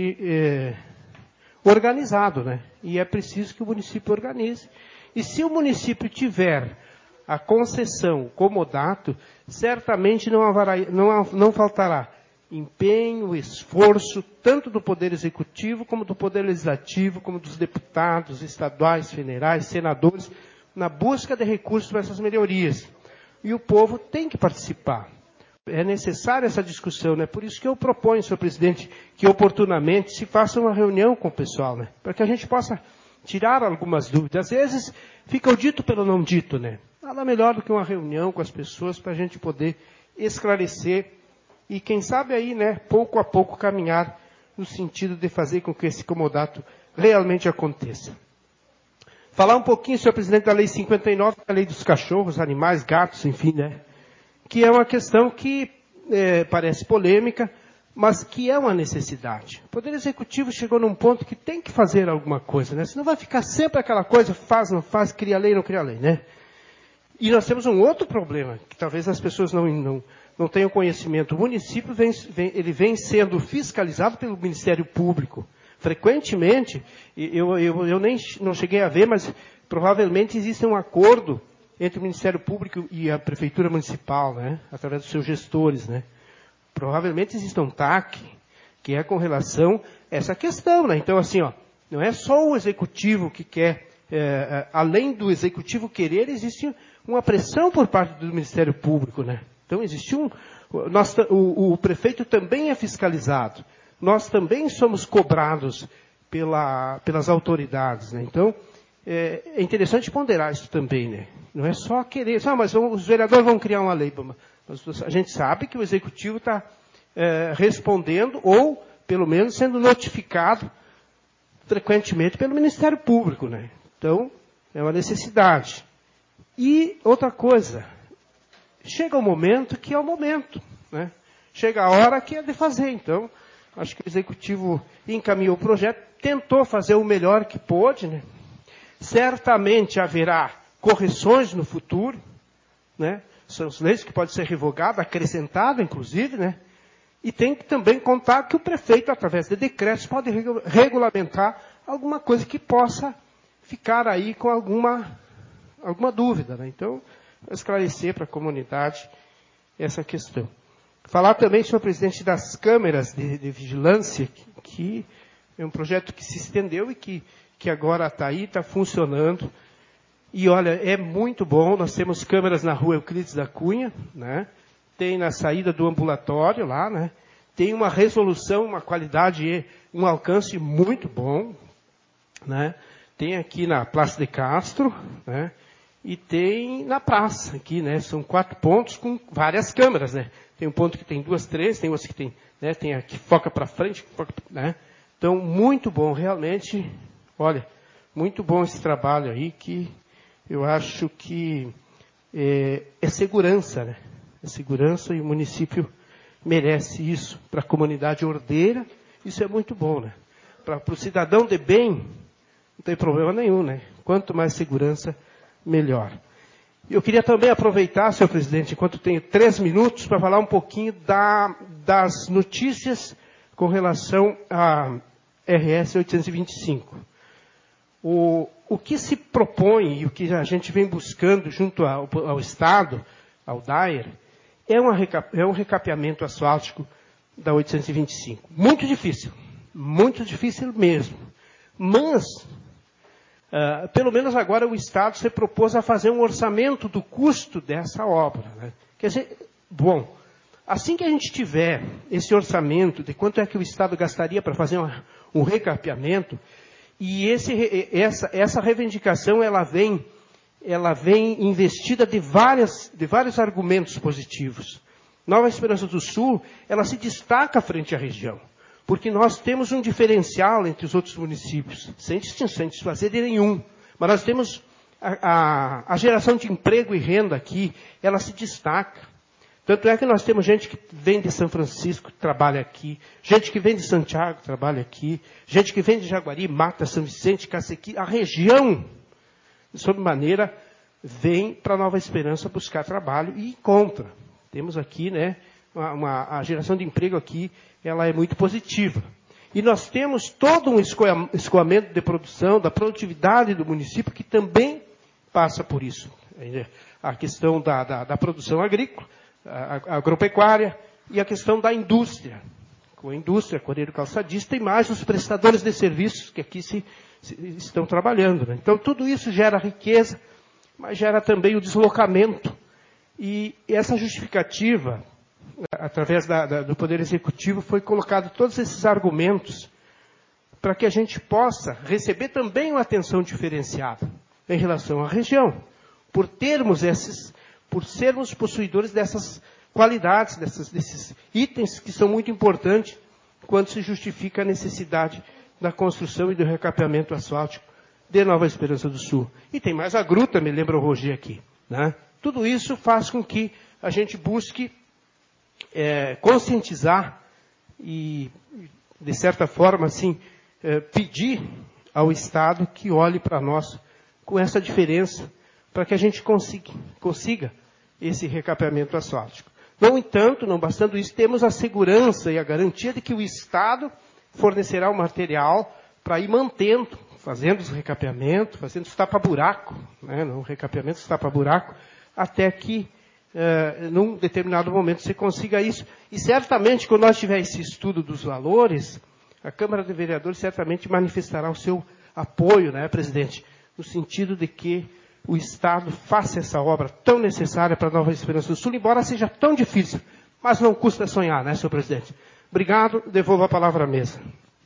organizado, né? E é preciso que o município organize. E se o município tiver a concessão, o comodato, certamente não faltará empenho, esforço, tanto do Poder Executivo, como do Poder Legislativo, como dos deputados estaduais, federais, senadores, na busca de recursos para essas melhorias. E o povo tem que participar. É necessária essa discussão, né? Por isso que eu proponho, senhor presidente, que oportunamente se faça uma reunião com o pessoal, né? Para que a gente possa tirar algumas dúvidas. Às vezes fica o dito pelo não dito, né? Nada melhor do que uma reunião com as pessoas para a gente poder esclarecer e, quem sabe aí, né, pouco a pouco caminhar no sentido de fazer com que esse comodato realmente aconteça. Falar um pouquinho, senhor presidente, da Lei 59, a Lei dos Cachorros, Animais, Gatos, enfim, né? Que é uma questão que parece polêmica, mas que é uma necessidade. O Poder Executivo chegou num ponto que tem que fazer alguma coisa, né? Senão vai ficar sempre aquela coisa, faz, não faz, cria lei, não cria lei, né? E nós temos um outro problema, que talvez as pessoas não tenham conhecimento. O município vem sendo fiscalizado pelo Ministério Público. Frequentemente, eu nem não cheguei a ver, mas provavelmente existe um acordo entre o Ministério Público e a Prefeitura Municipal, né? Através dos seus gestores, né? Provavelmente existe um TAC, que é com relação a essa questão, né? Então, assim, não é só o Executivo que quer, além do Executivo querer, existe uma pressão por parte do Ministério Público, né? Então, existe o prefeito também é fiscalizado. Nós também somos cobrados pelas autoridades, né? Então, é interessante ponderar isso também, né? Não é só querer, mas os vereadores vão criar uma lei. Mas a gente sabe que o Executivo está respondendo, ou, pelo menos, sendo notificado frequentemente pelo Ministério Público, né? Então, é uma necessidade. E outra coisa, chega o momento que é o momento, né? Chega a hora que é de fazer. Então, acho que o Executivo encaminhou o projeto, tentou fazer o melhor que pôde, né? Certamente haverá correções no futuro, né? São as leis que podem ser revogadas, acrescentadas, inclusive, né? E tem que também contar que o prefeito, através de decretos, pode regulamentar alguma coisa que possa ficar aí com alguma dúvida, né? Então, esclarecer para a comunidade essa questão. Falar também, senhor presidente, das câmeras de vigilância, que é um projeto que se estendeu e que agora está aí, está funcionando. E olha, é muito bom, nós temos câmeras na rua Euclides da Cunha, né? Tem na saída do ambulatório lá, né? Tem uma resolução, uma qualidade, um alcance muito bom, né? Tem aqui na Praça de Castro, né? E tem na praça aqui, né? São 4 pontos com várias câmeras, né? Tem um ponto que tem 2, 3, tem outros que tem, né? Tem aqui foca para frente, né? Então, muito bom, realmente, olha, muito bom esse trabalho aí, que eu acho que é segurança, né? É segurança, e o município merece isso. Para a comunidade ordeira, isso é muito bom, né? Para o cidadão de bem, não tem problema nenhum, né? Quanto mais segurança, melhor. Eu queria também aproveitar, senhor presidente, enquanto tenho 3 minutos, para falar um pouquinho das notícias com relação a RS 825. O que se propõe e o que a gente vem buscando junto ao Estado, ao DAER, é um recapeamento asfáltico da 825. Muito difícil mesmo. Mas, pelo menos agora o Estado se propôs a fazer um orçamento do custo dessa obra, né? Quer dizer, bom, assim que a gente tiver esse orçamento de quanto é que o Estado gastaria para fazer um recapeamento, e essa reivindicação ela vem investida de vários argumentos positivos. Nova Esperança do Sul, ela se destaca frente à região, porque nós temos um diferencial entre os outros municípios, sem distinção, sem desfazer de nenhum. Mas nós temos a geração de emprego e renda aqui, ela se destaca. Tanto é que nós temos gente que vem de São Francisco, trabalha aqui, gente que vem de Santiago, trabalha aqui, gente que vem de Jaguari, Mata, São Vicente, Cacequi. A região, de sobremaneira, vem para Nova Esperança buscar trabalho e encontra. Temos aqui, né, a geração de emprego aqui, ela é muito positiva. E nós temos todo um escoamento de produção, da produtividade do município, que também passa por isso. A questão da produção agrícola, agropecuária, e a questão da indústria. Com a indústria, coreiro calçadista, e mais os prestadores de serviços que aqui estão trabalhando. Né? Então, tudo isso gera riqueza, mas gera também o deslocamento. E essa justificativa, através do Poder Executivo, foi colocado todos esses argumentos para que a gente possa receber também uma atenção diferenciada em relação à região, por sermos possuidores dessas qualidades, desses itens que são muito importantes quando se justifica a necessidade da construção e do recapeamento asfáltico de Nova Esperança do Sul. E tem mais a gruta, me lembra o Roger aqui. Né? Tudo isso faz com que a gente busque conscientizar e, de certa forma, assim, pedir ao Estado que olhe para nós com essa diferença, para que a gente consiga esse recapeamento asfáltico. No entanto, não bastando isso, temos a segurança e a garantia de que o Estado fornecerá o material para ir mantendo, fazendo os recapeamentos, fazendo os tapa-buraco, né, não recapeamento, os tapa-buraco, até que, num determinado momento, se consiga isso. E certamente, quando nós tiver esse estudo dos valores, a Câmara de Vereadores certamente manifestará o seu apoio, né, presidente, no sentido de que o Estado faça essa obra tão necessária para a Nova Esperança do Sul, embora seja tão difícil, mas não custa sonhar, né, senhor presidente? Obrigado, devolvo a palavra à mesa.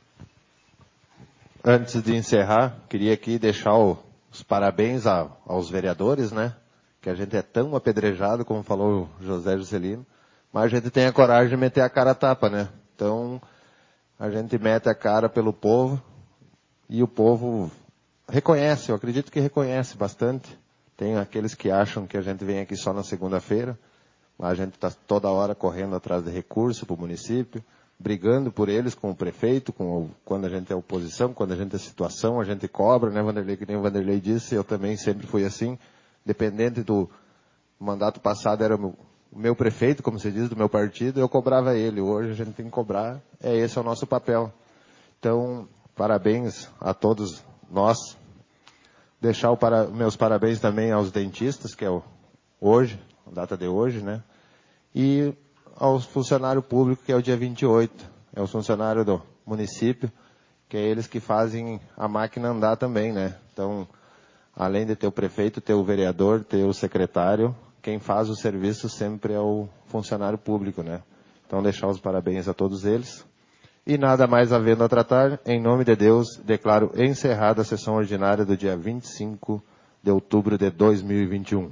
Antes de encerrar, queria aqui deixar os parabéns aos vereadores, né, que a gente é tão apedrejado, como falou o José Juscelino, mas a gente tem a coragem de meter a cara a tapa, né? Então, a gente mete a cara pelo povo, e o povo reconhece, eu acredito que reconhece bastante. Tem aqueles que acham que a gente vem aqui só na segunda-feira, mas a gente está toda hora correndo atrás de recurso para o município, brigando por eles com o prefeito, quando a gente é oposição, quando a gente é situação, a gente cobra, né, Vanderlei? Que nem o Vanderlei disse, eu também sempre fui assim, dependente do mandato passado, era o meu prefeito, como se diz, do meu partido, eu cobrava ele. Hoje a gente tem que cobrar, esse é o nosso papel. Então, parabéns a todos nós. Deixar meus parabéns também aos dentistas, que é hoje, a data de hoje, né? E aos funcionários públicos, que é o dia 28. É os funcionários do município, que é eles que fazem a máquina andar também, né? Então, além de ter o prefeito, ter o vereador, ter o secretário, quem faz o serviço sempre é o funcionário público, né? Então, deixar os parabéns a todos eles. E nada mais havendo a tratar, em nome de Deus, declaro encerrada a sessão ordinária do dia 25 de outubro de 2021.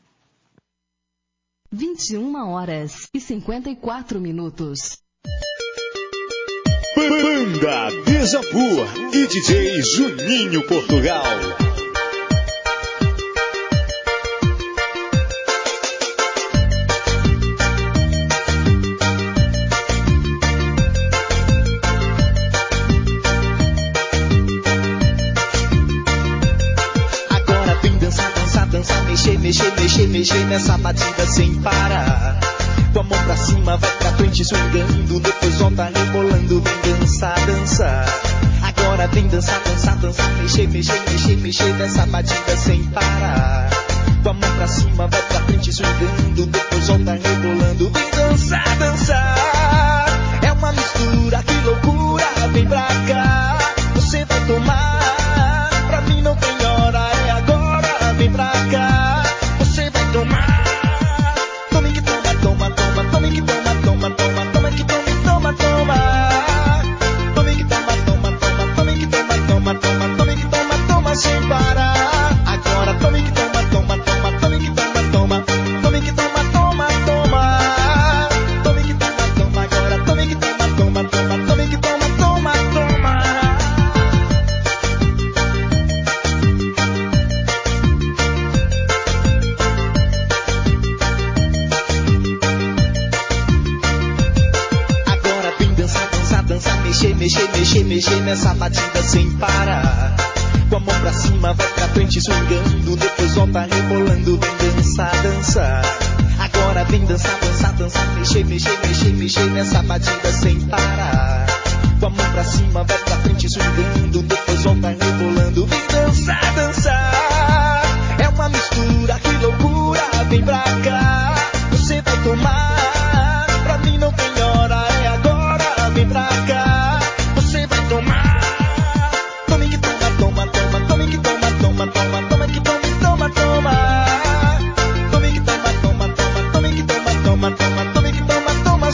21h54. Banda Beija-Flor e DJ Juninho Portugal. Mexer nessa batida sem parar. Com a mão pra cima, vai pra frente swingando, depois volta rebolando, vem dançar, dançar. Agora vem dançar, dançar, dançar, mexer nessa batida sem parar. Com a mão pra cima, vai pra frente swingando, depois volta rebolando, vem dançar, dançar. É uma mistura, que loucura, vem pra cá. Você vai tomar, pra mim não tem hora, é agora, vem pra cá. Tome que toma, toma, toma, tome que toma, toma, toma, toma que tome, toma, toma. Tome que toma, toma, toma, tome que toma, toma, toma, tome que toma, toma sem parar. Agora tome que toma, toma, toma, tome que toma, toma, tome que toma, toma, toma. Tome que toma, toma, agora tome que toma, toma, toma, tome que toma, toma, toma. Mexer nessa batida sem parar. Com a mão pra cima, vai pra frente swingando, depois volta rebolando, vem dançar, dançar. Agora vem dançar, dançar, dançar, mexer nessa batida sem parar. Com a mão pra cima, vai pra frente swingando, depois volta rebolando, vem dançar, dançar. É uma mistura, que loucura. vem pra cá.